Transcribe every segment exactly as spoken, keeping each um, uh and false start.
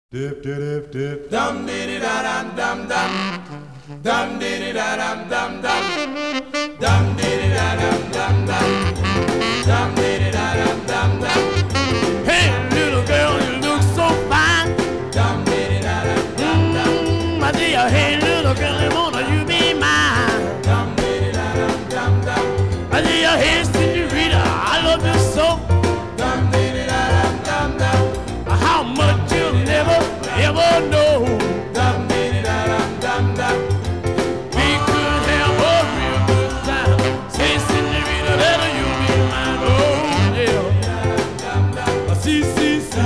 Dip, dip, dip, dip. Dum diddy da dum dum dum. Dum diddy da dum dum dum. Dum diddy da dum dum dum. Dum diddy da dum dum dum. Hey, little girl, you look so fine. Dum diddy da dum dum dum. Mm, I tell you, hey, little girl, wanna you be mine? Dum diddy da dum dum dum. I tell you, hey, senorita, I love you so. Dum diddy da dum dum dum. How much you'll never, ever know. Dum diddy da dum dum dum. We could have a real good time. Say, senorita, that you be mine. Oh, yeah. See, see, see.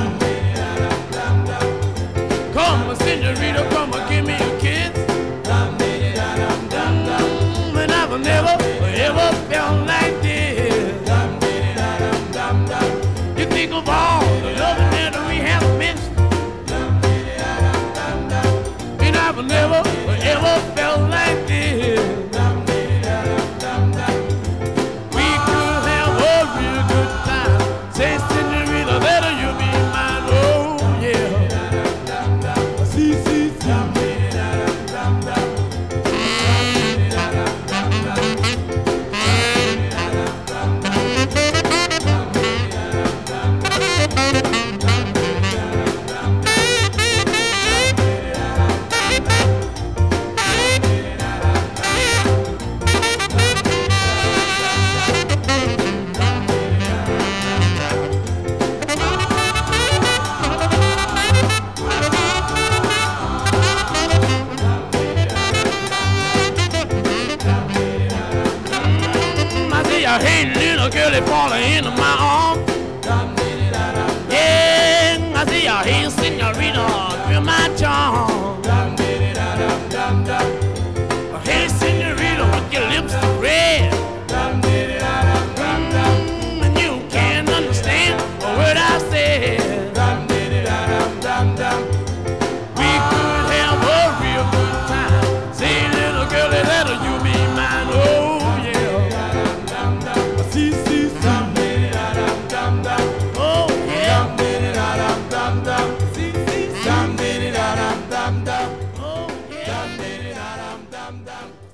Come, senorita, come and give me a kiss. Dum diddy da dum dum dum. Mm, and I've never, ever felt like this. Dum diddy da dum dum dum. You think of all the loving that we have missed. Dum diddy da dum dum dum. And I've never, ever felt like this. Dum diddy da dum dum dum. We could have a real good time. Say, senorita, that you be mine. Oh, yeah. See, see, see. Dum diddy da dum dum dum. Dum diddy da dum dum dum. Dum diddy da dum dum dum. Dum diddy da dum dum dum. Dum diddy da dum dum dum. Dum diddy da dum dum dum. Dum diddy da dum dum dum. Mm, I see a hey, little girl, it falling into my arms. Dum diddy da dum dum. Yeah, I see a hey, senorita, feel my charm. Dum diddy da dum dum dum. Hey, senorita, with your lips red. Dum diddy da dum dum dum. Mm, and you can't understand a word I said. Dum diddy da dum dum dum. We could have a real good time. Say, little girl, that you be mine. Oh, yeah. Dum dum dum. See, see, see. Dum diddy da dum dum dum. Oh, yeah. Dum diddy da dum dum dum. See, see, see. Dum diddy da dum dum dum. Oh, yeah. Dum diddy da dum dum dum.